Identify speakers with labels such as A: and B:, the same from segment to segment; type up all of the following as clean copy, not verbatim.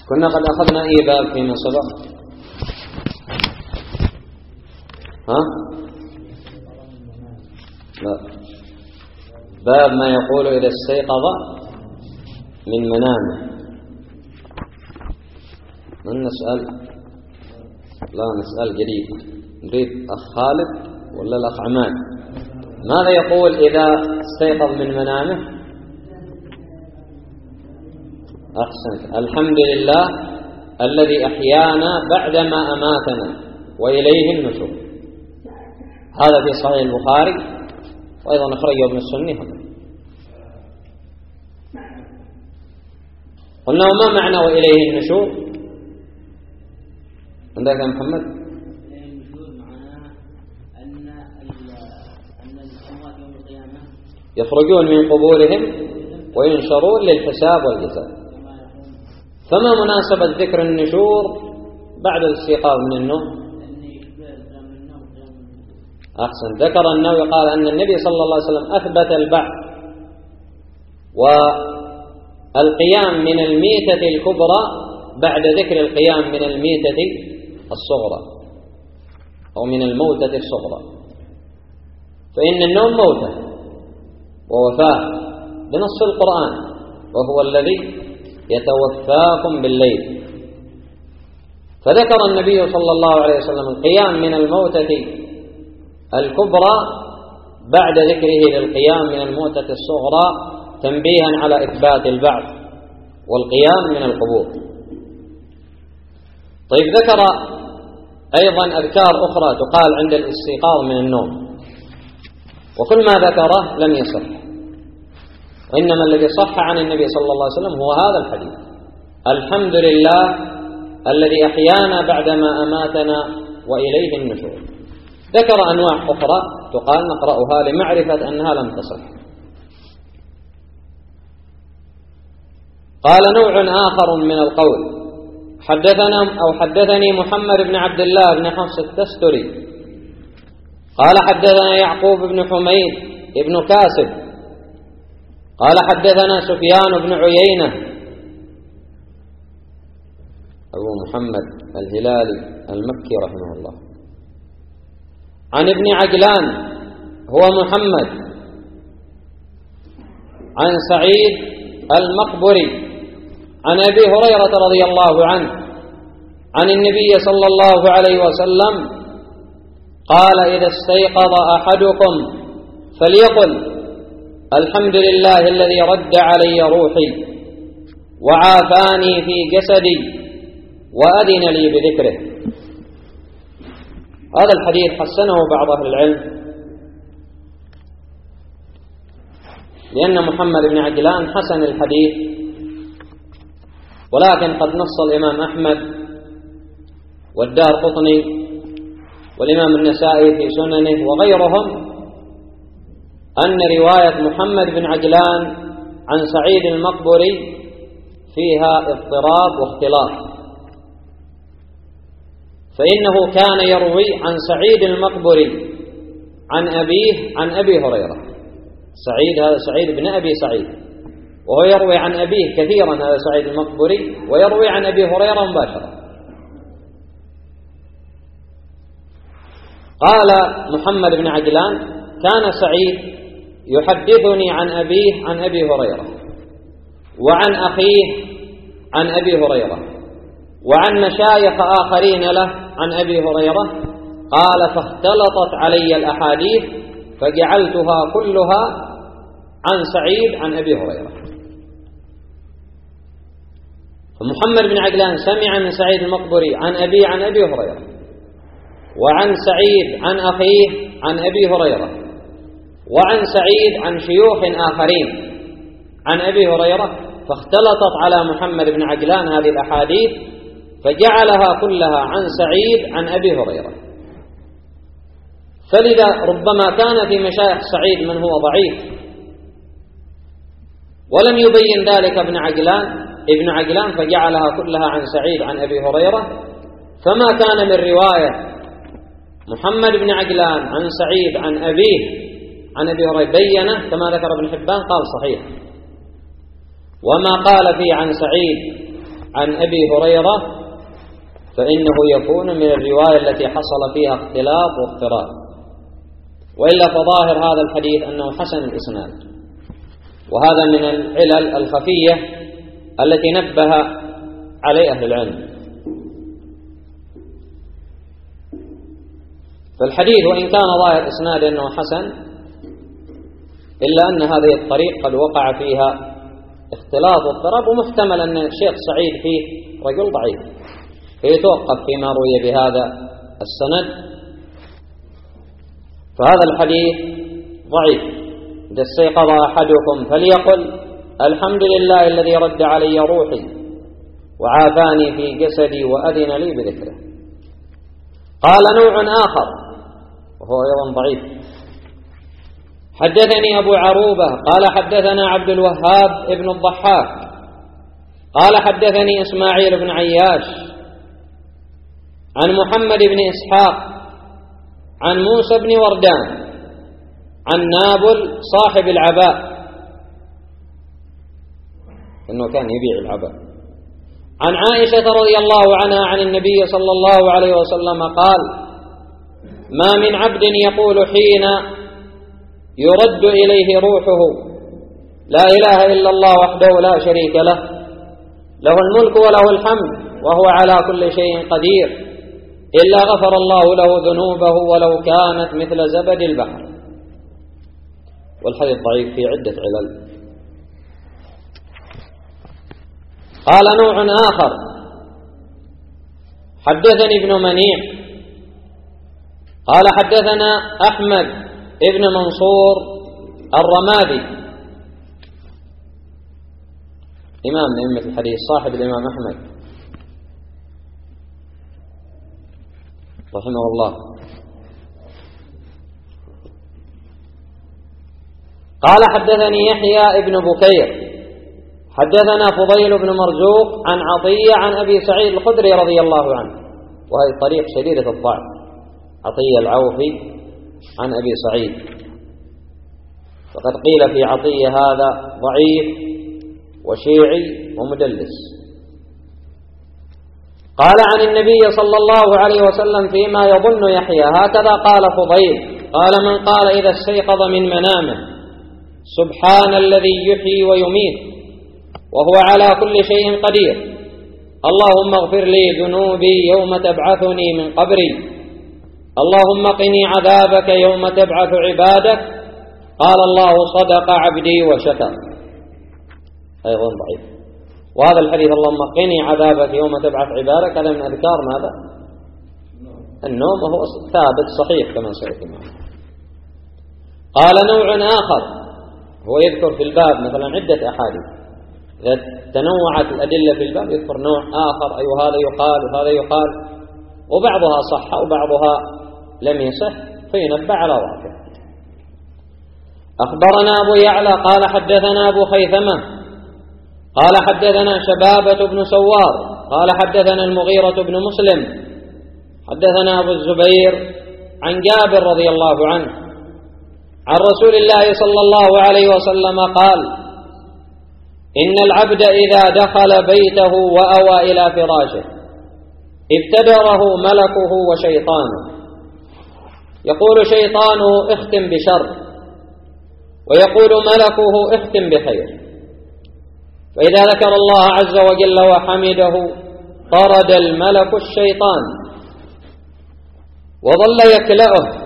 A: كنا قد أخذنا أي باب فيما سبق؟ لا، باب ما يقول إذا استيقظ من منامه. من نسأل؟ لا، نسأل جديد، نريد أخ خالد ولا الأخ عماد. ماذا يقول إذا استيقظ من منامه؟ أحسنت، الحمد لله الذي أحيانا بعدما أماتنا وإليه النشور. هذا في صحيح البخاري، وأيضا أخرجه ابن السني. قلنا وما معنى وإليه النشور؟ عندك يا محمد؟
B: إليه النشور معناه أن الأموات يوم القيامة
A: يخرجون من قبورهم وينشرون للحساب والجزاء. فما مناسبة ذكر النشور بعد الاستيقاظ من النوم؟ أحسن، ذكر النووي قال أن النبي صلى الله عليه وسلم أثبت البعث والقيام من الميتة الكبرى بعد ذكر القيام من الميتة الصغرى أو من الموتة الصغرى، فإن النوم موتة ووفاة بنص القرآن، وهو الذي يتوفاكم بالليل. فذكر النبي صلى الله عليه وسلم القيام من الموتة الكبرى بعد ذكره للقيام من الموتة الصغرى تنبيها على إثبات البعث والقيام من القبور. طيب، ذكر أيضا أذكار أخرى تقال عند الاستيقاظ من النوم، وكل ما ذكره لم يصح، وإنما الذي صح عن النبي صلى الله عليه وسلم هو هذا الحديث: الحمد لله الذي أحيانا بعدما أماتنا وإليه النشور. ذكر أنواع أخرى تقال نقرأها لمعرفة أنها لم تصح. قال: نوع آخر من القول: حدثني محمد بن عبد الله بن حفص التستري قال: حدثنا يعقوب بن حميد بن كاسب قال: حدثنا سفيان بن عيينة أبو محمد الهلالي المكي رحمه الله عن ابن عجلان هو محمد عن سعيد المقبري عن أبي هريرة رضي الله عنه عن النبي صلى الله عليه وسلم قال: إذا استيقظ أحدكم فليقل: الحمد لله الذي رد علي روحي وعافاني في جسدي وأذن لي بذكره. هذا الحديث حسنه بعض أهل العلم، لأن محمد بن عجلان حسن الحديث، ولكن قد نص الإمام أحمد والدارقطني والإمام النسائي في سننه وغيرهم أن رواية محمد بن عجلان عن سعيد المقبري فيها اضطراب واختلاف، فإنه كان يروي عن سعيد المقبري عن أبيه عن أبي هريرة. سعيد هذا سعيد بن أبي سعيد، وهو يروي عن أبيه كثيرا، هذا سعيد المقبري، ويروي عن أبي هريرة مباشرة. قال محمد بن عجلان: كان سعيد يحدثني عن أبيه عن أبي هريرة، وعن أخيه عن أبي هريرة، وعن مشايخ آخرين له عن أبي هريرة. قال: فاختلطت علي الأحاديث فجعلتها كلها عن سعيد عن أبي هريرة. فمحمد بن عجلان سمع من سعيد المقبري عن أبيه عن أبي هريرة، وعن سعيد عن أخيه عن أبي هريرة، وعن سعيد عن شيوخ آخرين عن أبي هريرة، فاختلطت على محمد بن عجلان هذه الأحاديث فجعلها كلها عن سعيد عن أبي هريرة. فلذا ربما كان في مشايخ سعيد من هو ضعيف ولم يبين ذلك ابن عجلان فجعلها كلها عن سعيد عن أبي هريرة، فما كان من رواية محمد بن عجلان عن سعيد عن أبيه عن أبي هريرة بينه كما ذكر ابن حبان قال صحيح، وما قال فيه عن سعيد عن أبي هريرة فإنه يكون من الرواية التي حصل فيها اختلاف واضطراب، وإلا فظاهر هذا الحديث أنه حسن الإسناد، وهذا من العلل الخفية التي نبه عليه أهل العلم. فالحديث وإن كان ظاهر إسناد أنه حسن، إلا أن هذه الطريق قد وقع فيها اختلاط واضطراب، ومحتمل أن الشيخ سعيد فيه رجل ضعيف فيتوقف فيما روي بهذا السند. فهذا الحديث ضعيف. إذا استيقظ أحدكم فليقل الحمد لله الذي رد علي روحي وعافاني في جسدي وأذن لي بذكره. قال نوع آخر وهو أيضا ضعيف: حدثني أبو عروبة قال حدثنا عبد الوهاب ابن الضحاك قال حدثني إسماعيل بن عياش عن محمد بن إسحاق عن موسى بن وردان عن نابل صاحب العباء، إنه كان يبيع العباء، عن عائشة رضي الله عنها عن النبي صلى الله عليه وسلم قال: ما من عبد يقول حين يرد إليه روحه لا إله إلا الله وحده لا شريك له، له الملك وله الحمد وهو على كل شيء قدير، إلا غفر الله له ذنوبه ولو كانت مثل زبد البحر. والحديث ضعيف في عدة علل. قال نوع آخر: حدثني ابن منيع قال حدثنا أحمد ابن منصور الرمادي، إمام من أئمة الحديث صاحب الإمام أحمد رحمه الله. قال حدثني يحيى ابن بكير حدثنا فضيل بن مرزوق عن عطية عن أبي سعيد الخدري رضي الله عنه، وهذه طريق شديدة الضعف، عطية العوفي عن أبي سعيد، فقد قيل في عطية هذا ضعيف وشيعي ومدلس. قال عن النبي صلى الله عليه وسلم فيما يظن يحيى هكذا قال فضيل: قال من قال إذا استيقظ من منامه سبحان الذي يحيي ويميت وهو على كل شيء قدير، اللهم اغفر لي ذنوبي يوم تبعثني من قبري، اللهم قني عذابك يوم تبعث عبادك، قال الله صدق عبدي وشكر. أيضا ضعيف. وهذا الحديث اللهم قني عذابك يوم تبعث عبادك هذا من أذكار ماذا؟ النوم، وهو ثابت صحيح كما سيأتي معنا. قال نوع آخر هو يذكر في الباب مثلا عدة أحاديث، إذا تنوعت الأدلة في الباب يذكر نوع آخر، أي هذا يقال وهذا يقال، وبعضها صح وبعضها لم يصح فينبه على ضعفه. أخبرنا أبو يعلى قال حدثنا أبو خيثمة قال حدثنا شبابة بن سوار قال حدثنا المغيرة بن مسلم حدثنا أبو الزبير عن جابر رضي الله عنه عن رسول الله صلى الله عليه وسلم قال: إن العبد إذا دخل بيته وأوى إلى فراشه ابتدره ملكه وشيطانه، يقول شيطانه اختم بشر، ويقول ملكه اختم بخير، فإذا ذكر الله عز وجل وحمده طرد الملك الشيطان وظل يكلأه،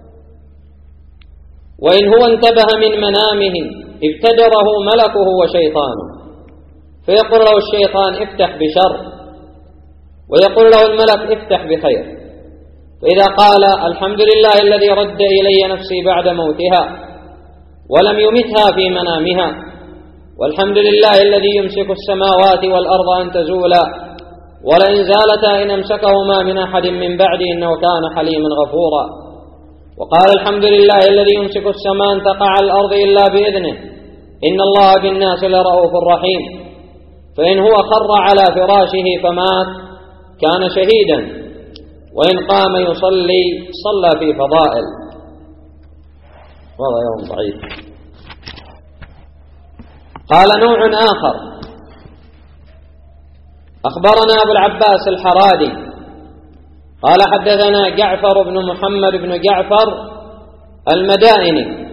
A: وإن هو انتبه من منامه ابتدره ملكه وشيطانه، فيقول له الشيطان افتح بشر، ويقول له الملك افتح بخير، فإذا قال الحمد لله الذي رد إلي نفسي بعد موتها ولم يمتها في منامها، والحمد لله الذي يمسك السماوات والأرض أن تزولا ولئن زالتا إن أمسكهما من أحد من بعدي إنه كان حليما غفورا، وقال الحمد لله الذي يمسك السماء أن تقع على الأرض إلا بإذنه إن الله بالناس لرؤوف رحيم، فإن هو خر على فراشه فمات كان شهيدا، وإن قام يصلي صلى في فضائل. وهذا يوم ضعيف. قال نوع آخر: أخبرنا أبو العباس الحرادي قال حدثنا جعفر بن محمد بن جعفر المدائني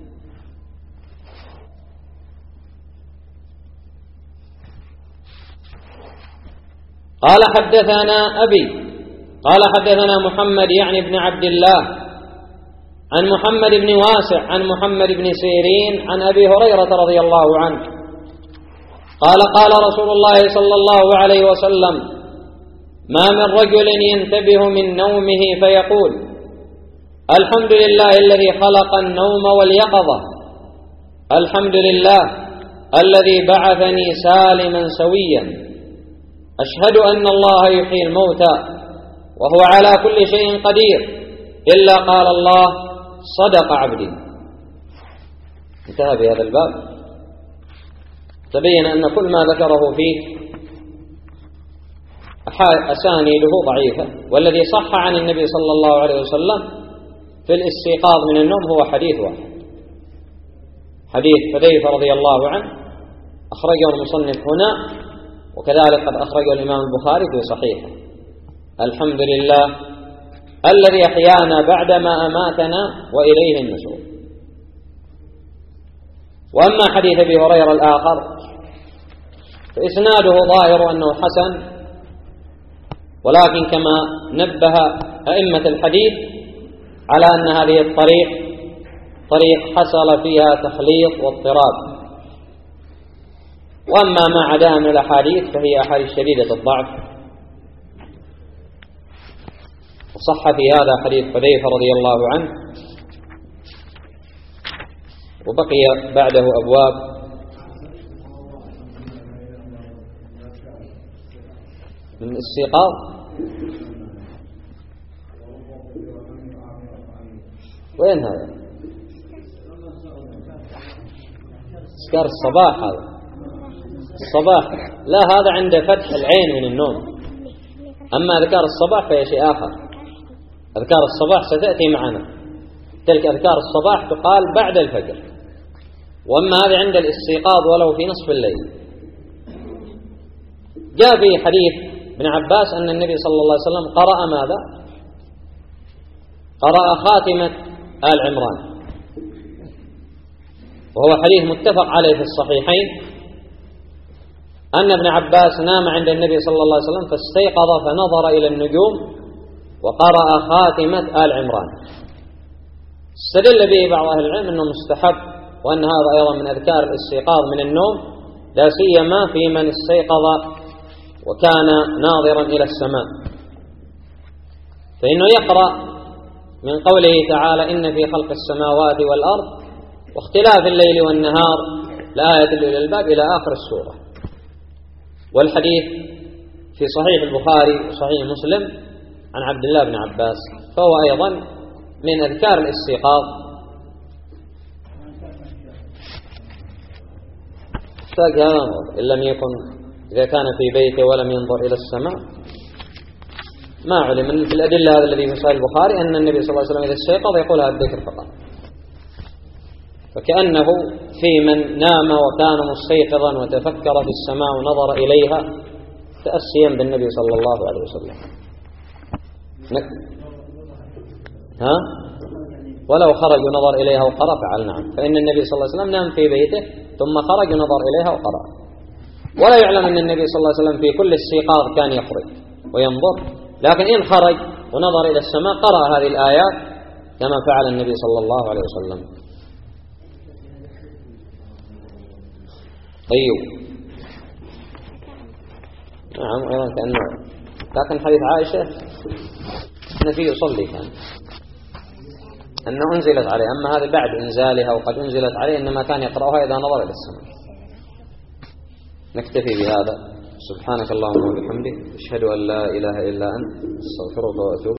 A: قال حدثنا أبي قال حدثنا محمد يعني بن عبد الله عن محمد بن واسع عن محمد بن سيرين عن أبي هريرة رضي الله عنه قال قال رسول الله صلى الله عليه وسلم ما من رجل ينتبه من نومه فيقول الحمد لله الذي خلق النوم واليقظة الحمد لله الذي بعثني سالما سويا أشهد أن الله يحيي الموتى وهو على كل شيء قدير إلا قال الله صدق عبدي. انتهى بهذا الباب. تبين أن كل ما ذكره فيه أسانيده ضعيفة، والذي صح عن النبي صلى الله عليه وسلم في الاستيقاظ من النوم هو حديث واحد، حديث حذيفة رضي الله عنه أخرجه المصنف هنا، وكذلك قد أخرجه الإمام البخاري في صحيحه: الحمد لله الذي أحيانا بعدما أماتنا وإليه النشور. وأما حديث أبي هريرة الآخر فإسناده ظاهر أنه حسن، ولكن كما نبه أئمة الحديث على أن هذه الطريق طريق حصل فيها تخليط واضطراب، وأما ما عداها من الأحاديث فهي أحاديث شديدة الضعف. وصح في هذا حديث حذيفة رضي الله عنه، وبقي بعده أبواب من الاستيقاظ. وين هذا؟ أذكار الصباح. هذا الصباح لا، هذا عند فتح العين من النوم. أما أذكار الصباح فهي شيء آخر. أذكار الصباح ستأتي معنا، تلك أذكار الصباح تقال بعد الفجر، وأما هذه عند الاستيقاظ ولو في نصف الليل. جاء في حديث ابن عباس أن النبي صلى الله عليه وسلم قرأ ماذا؟ قرأ خاتمة آل عمران، وهو حديث متفق عليه في الصحيحين أن ابن عباس نام عند النبي صلى الله عليه وسلم فاستيقظ فنظر إلى النجوم وقرأ خاتمة آل عمران. استدل به بعض أهل العلم أنه مستحب، وأن هذا أيضا من أذكار الاستيقاظ من النوم، لا سيما في من استيقظ وكان ناظرا إلى السماء، فإنه يقرأ من قوله تعالى: إن في خلق السماوات والأرض واختلاف الليل والنهار لآية لأولي الألباب إلى آخر السورة. والحديث في صحيح البخاري وصحيح مسلم عن عبد الله بن عباس، فهو أيضا من أذكار الاستيقاظ. إن لم يكن إذا كان في بيته ولم ينظر إلى السماء، ما علم من الأدلة هذا الذي في صحيح البخاري أن النبي صلى الله عليه وسلم إذا استيقظ يقول هذا الذكر فقط، فكأنه في من نام وكان مستيقظا وتفكر في السماء ونظر إليها تأسيا بالنبي صلى الله عليه وسلم. ولو خرج ونظر إليها وقرأ فعل نعم، فإن النبي صلى الله عليه وسلم نام في بيته ثم خرج ونظر إليها وقرأ. ولا يعلم أن النبي صلى الله عليه وسلم في كل استيقاظ كان يخرج وينظر، لكن إن خرج ونظر إلى السماء قرأ هذه الآيات كما فعل النبي صلى الله عليه وسلم. طيب، نعم، أيضا كأنه لكن حديث عائشة النبي يصلي كان أنه أنزلت عليه، أما هذا بعد إنزالها وقد أنزلت عليه إنما كان يقرأها إذا نظر إلى السماء. نكتفي بهذا. سبحانك اللهم وبحمدك، أشهد أن لا إله إلا أنت، أستغفرك وأتوب